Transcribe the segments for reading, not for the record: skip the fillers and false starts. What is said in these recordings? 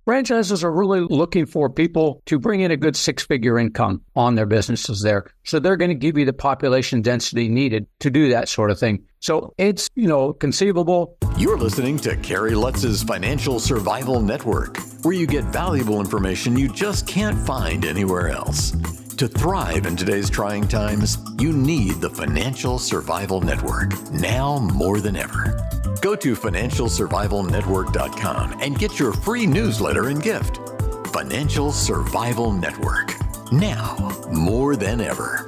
Franchises are really looking for people to bring in a good six-figure income on their businesses there. So they're going to give you the population density needed to do that sort of thing. So it's, conceivable. You're listening to Kerry Lutz's Financial Survival Network, where you get valuable information you just can't find anywhere else. To thrive in today's trying times, you need the Financial Survival Network, now more than ever. Go to financialsurvivalnetwork.com and get your free newsletter and gift. Financial Survival Network, now more than ever.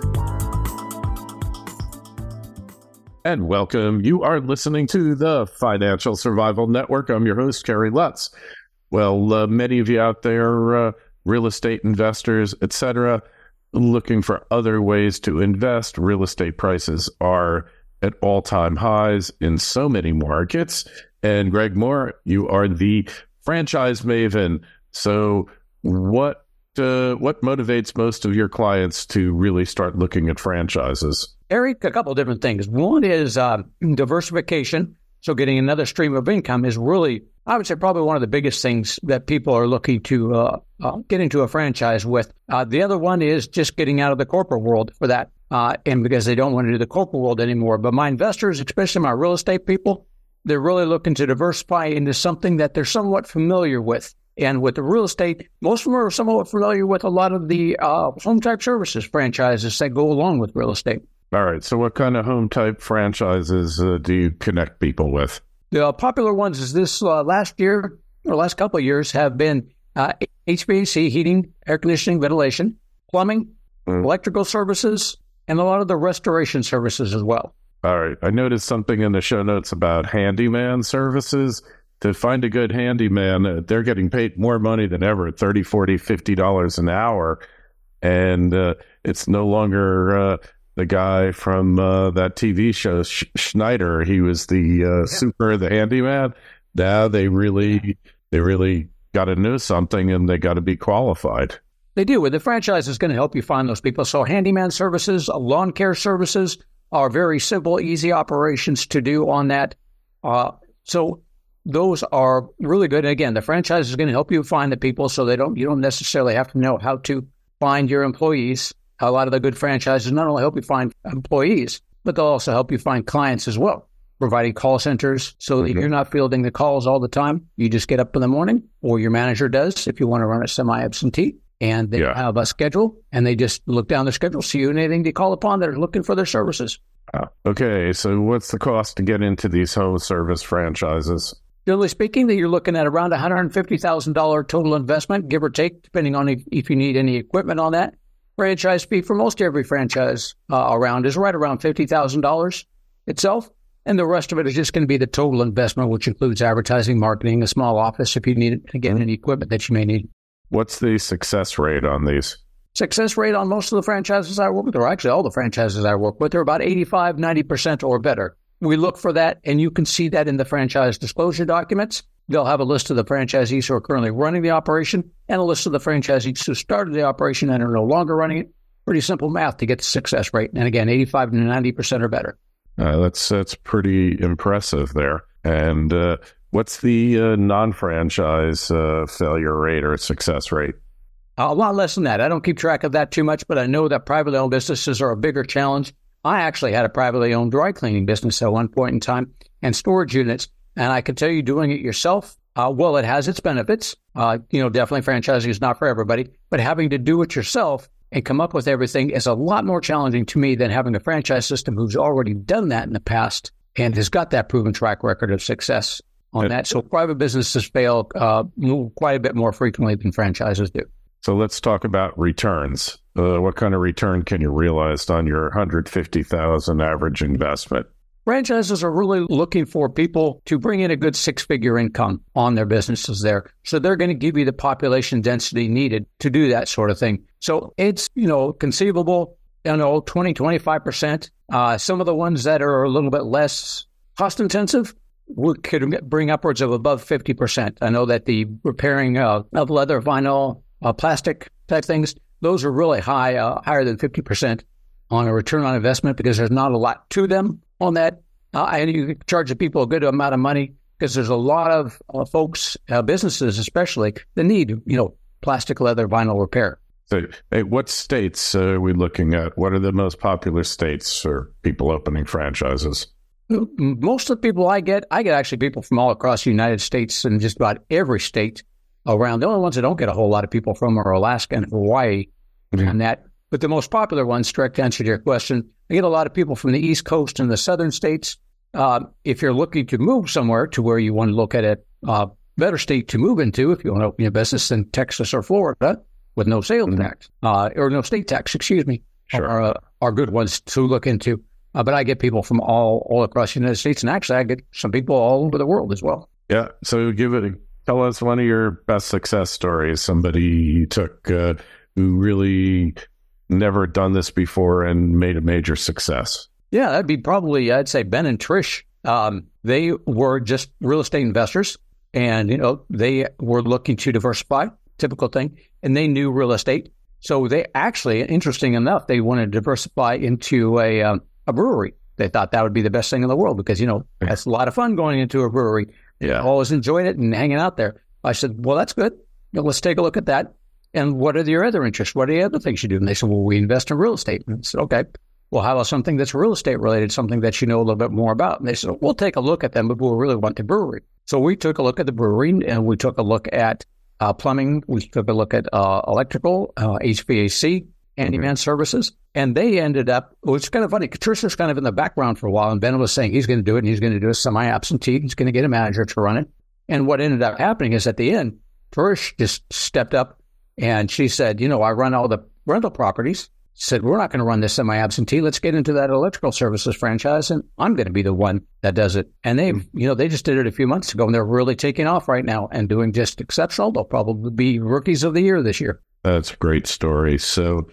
And welcome. You are listening to the Financial Survival Network. I'm your host, Kerry Lutz. Well, many of you out there, real estate investors, etc., looking for other ways to invest. Real estate prices are at all-time highs in so many markets. And Greg Moore, you are the franchise maven. So what motivates most of your clients to really start looking at franchises? Eric, a couple of different things. One is diversification. So getting another stream of income is really, I would say, probably one of the biggest things that people are looking to get into a franchise with. The other one is just getting out of the corporate world for that. And because they don't want to do the corporate world anymore. But my investors, especially my real estate people, they're really looking to diversify into something that they're somewhat familiar with. And with the real estate, most of them are somewhat familiar with a lot of the home type services franchises that go along with real estate. All right. So what kind of home type franchises do you connect people with? The popular ones is this last couple of years have been HVAC, heating, air conditioning, ventilation, plumbing, electrical services, and a lot of the restoration services as well. All right. I noticed something in the show notes about handyman services. To find a good handyman, they're getting paid more money than ever, $30, $40, $50 an hour. And it's no longer the guy from that TV show, Schneider. He was the handyman. Now they really got to know something, and they got to be qualified. They do. The franchise is going to help you find those people. So handyman services, lawn care services are very simple, easy operations to do on that. So those are really good. And again, the franchise is going to help you find the people, so you don't necessarily have to know how to find your employees. A lot of the good franchises not only help you find employees, but they'll also help you find clients as well, providing call centers so that you're not fielding the calls all the time. You just get up in the morning, or your manager does if you want to run a semi-absentee. And they have a schedule, and they just look down the schedule, see anything they call upon that are looking for their services. Okay, so what's the cost to get into these home service franchises? Generally speaking, that you're looking at around $150,000 total investment, give or take, depending on if you need any equipment on that. Franchise fee for most every franchise around is right around $50,000 itself, and the rest of it is just going to be the total investment, which includes advertising, marketing, a small office if you need, again, any equipment that you may need. What's the success rate on these? Success rate on most of the franchises I work with, or actually all the franchises I work with, they're about 85, 90% or better. We look for that, and you can see that in the franchise disclosure documents. They'll have a list of the franchisees who are currently running the operation and a list of the franchisees who started the operation and are no longer running it. Pretty simple math to get the success rate. And again, 85 to 90% or better. That's pretty impressive there. And what's the non-franchise failure rate or success rate? A lot less than that. I don't keep track of that too much, but I know that privately owned businesses are a bigger challenge. I actually had a privately owned dry cleaning business at one point in time and storage units. And I can tell you, doing it yourself, it has its benefits. Definitely franchising is not for everybody, but having to do it yourself and come up with everything is a lot more challenging to me than having a franchise system who's already done that in the past and has got that proven track record of success on that. So private businesses fail quite a bit more frequently than franchises do. So let's talk about returns. What kind of return can you realize on your $150,000 average investment? Franchises are really looking for people to bring in a good six-figure income on their businesses there. So they're going to give you the population density needed to do that sort of thing. So it's, conceivable, 20, 25%. Some of the ones that are a little bit less cost-intensive could bring upwards of above 50%. I know that the repairing of leather, vinyl, plastic type things, those are really high, higher than 50% on a return on investment because there's not a lot to them on that. And you charge the people a good amount of money because there's a lot of folks, businesses especially, that need, plastic, leather, vinyl repair. So, hey, what states are we looking at? What are the most popular states for people opening franchises? Most of the people I get actually people from all across the United States and just about every state around. The only ones I don't get a whole lot of people from are Alaska and Hawaii on that. But the most popular ones, direct answer to your question, I get a lot of people from the East Coast and the southern states. If you're looking to move somewhere to where you want to look at a better state to move into, if you want to open your business in Texas or Florida with no sales tax, or no state tax, Sure. are good ones to look into. But I get people from all across the United States, and actually I get some people all over the world as well. Yeah. So tell us one of your best success stories, somebody you took who really never done this before and made a major success. Yeah, that'd be probably, I'd say Ben and Trish. They were just real estate investors, and, they were looking to diversify, typical thing, and they knew real estate. So they actually, interesting enough, they wanted to diversify into a brewery. They thought that would be the best thing in the world because, that's a lot of fun going into a brewery. Yeah. Always enjoyed it and hanging out there. I said, well, that's good. Let's take a look at that. And what are your other interests? What are the other things you do? And they said, well, we invest in real estate. And I said, okay, well, how about something that's real estate related, something that you know a little bit more about? And they said, we'll take a look at them, but we'll really want the brewery. So we took a look at the brewery, and we took a look at plumbing. We took a look at electrical, HVAC, handyman services. And they ended up, it's kind of funny, Trish was kind of in the background for a while, and Ben was saying he's going to do it, and he's going to do a semi-absentee. He's going to get a manager to run it. And what ended up happening is at the end, Trish just stepped up, and she said, I run all the rental properties. She said, we're not going to run this semi-absentee. Let's get into that electrical services franchise, and I'm going to be the one that does it. And they just did it a few months ago, and they're really taking off right now and doing just exceptional. They'll probably be rookies of the year this year. That's a great story. So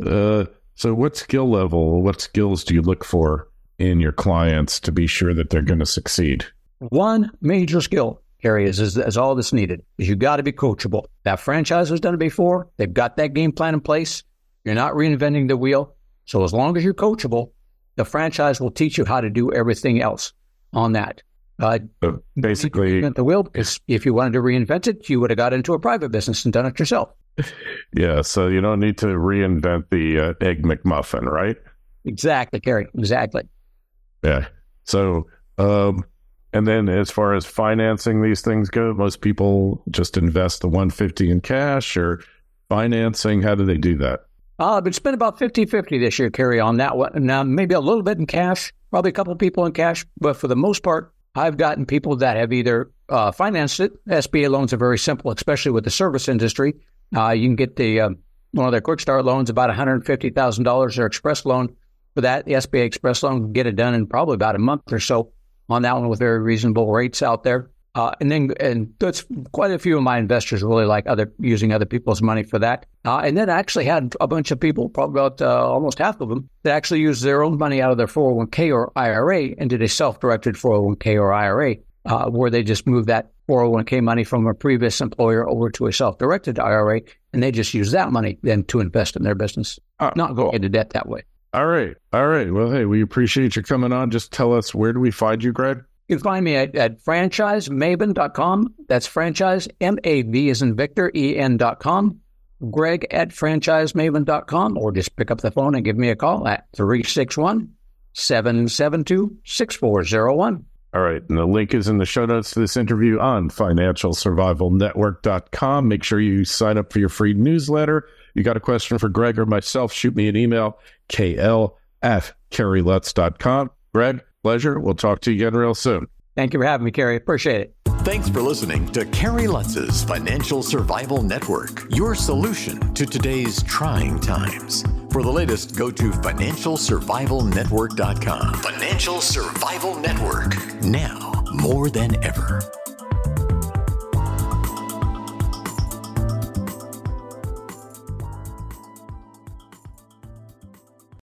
what skills do you look for in your clients to be sure that they're going to succeed? One major skill, Gary, is all that's needed, is you got to be coachable. That franchise has done it before. They've got that game plan in place. You're not reinventing the wheel. So as long as you're coachable, the franchise will teach you how to do everything else on that. Basically, reinvent the wheel, because if you wanted to reinvent it, you would have got into a private business and done it yourself. Yeah, so you don't need to reinvent the Egg McMuffin, right? Exactly, Gary. Exactly. Yeah. So, and then as far as financing these things go, most people just invest the $150 in cash or financing. How do they do that? It's been about 50-50 this year, Gary, on that one. Now, maybe a little bit in cash, probably a couple of people in cash, but for the most part, I've gotten people that have either financed it. SBA loans are very simple, especially with the service industry. You can get one of their quick start loans, about $150,000, their express loan. For that, the SBA express loan can get it done in probably about a month or so on that one with very reasonable rates out there. And that's quite a few of my investors really like using other people's money for that. And then I actually had a bunch of people, probably about almost half of them, that actually used their own money out of their 401k or IRA and did a self-directed 401k or IRA, where they just moved that 401k money from a previous employer over to a self-directed IRA, and they just use that money then to invest in their business, not go into debt that way. All right. Well, hey, we appreciate you coming on. Just tell us, where do we find you, Greg? You can find me at franchisemaven.com. That's franchise, M-A-V as in Victor, E-N.com. Greg at franchisemaven.com, or just pick up the phone and give me a call at 361-772-6401. All right. And the link is in the show notes to this interview on financialsurvivalnetwork.com. Make sure you sign up for your free newsletter. You got a question for Greg or myself, shoot me an email, kl@kerrylutz.com. Greg, pleasure. We'll talk to you again real soon. Thank you for having me, Kerry. Appreciate it. Thanks for listening to Kerry Lutz's Financial Survival Network, your solution to today's trying times. For the latest, go to financialsurvivalnetwork.com. Financial Survival Network, now more than ever.